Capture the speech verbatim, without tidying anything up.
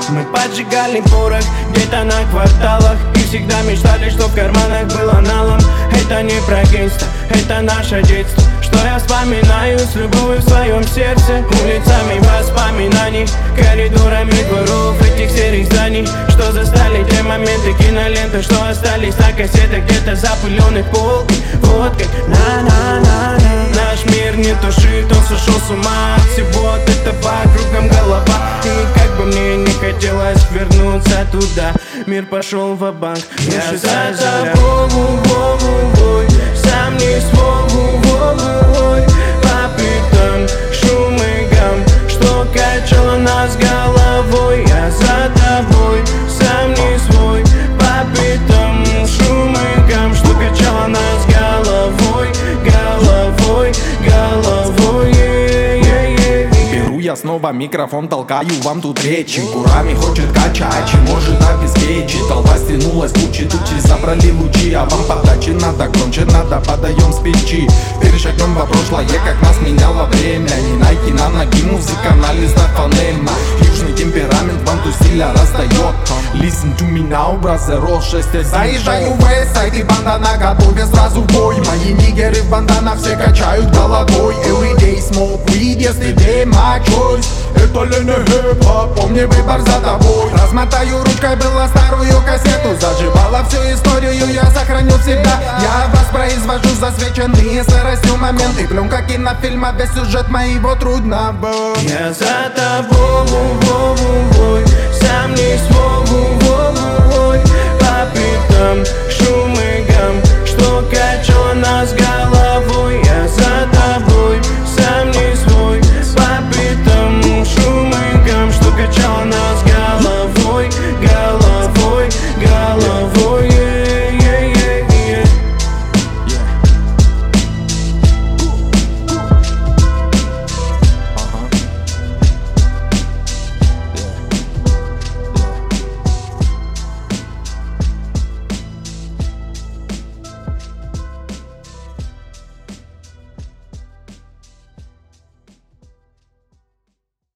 Мы поджигали порох где-то на кварталах и всегда мечтали, что в карманах было налом. Это не про гейста, это наше детство, что я вспоминаю с любовью в своем сердце. Улицами воспоминаний, коридорами дворов этих серых зданий, что застали те моменты киноленты, что остались на кассетах где-то запыленных полок. Вот как на-на-на-на. Наш мир не тушит, он сошел с ума от всего от этого, кругом голова. И как бы мне не хотелось вернуться туда, мир пошел ва-банк. Я за тобой, сам не смогу, ой, по пятам шум и гам, что качало нас головой. Я за тобой, сам не свой, по пятам шум и гам, что качало нас головой, головой, головой. Беру я снова микрофон, толкаю вам тут речи. Курами хочет качать, может обеспечить. Толпа стянулась, тучи, тучи забрали лучи. А вам подачи надо громче, надо подаем с печи. Перешагнем во прошлое, как нас меняло время. Не найти на ноги, музыка на листах фонема. Южный темперамент вам ту стиля раздает. Listen to me now, brother, roll шесть. Заезжаю в Westside и банда на готове сразу в бой. Мои нигеры в банданах все качают головой. Everyday smoke weed, yesterday my choice. Это ли не хип-хоп, помни выбор за тобой. Размотаю ручкой было старую кассету, заживала всю историю, я сохраню всегда. Я воспроизвожу засвеченные сыростью моменты. Пленка кинофильма, весь сюжет моего трудного. Я за тобой, сам не смогу, ой, по пятам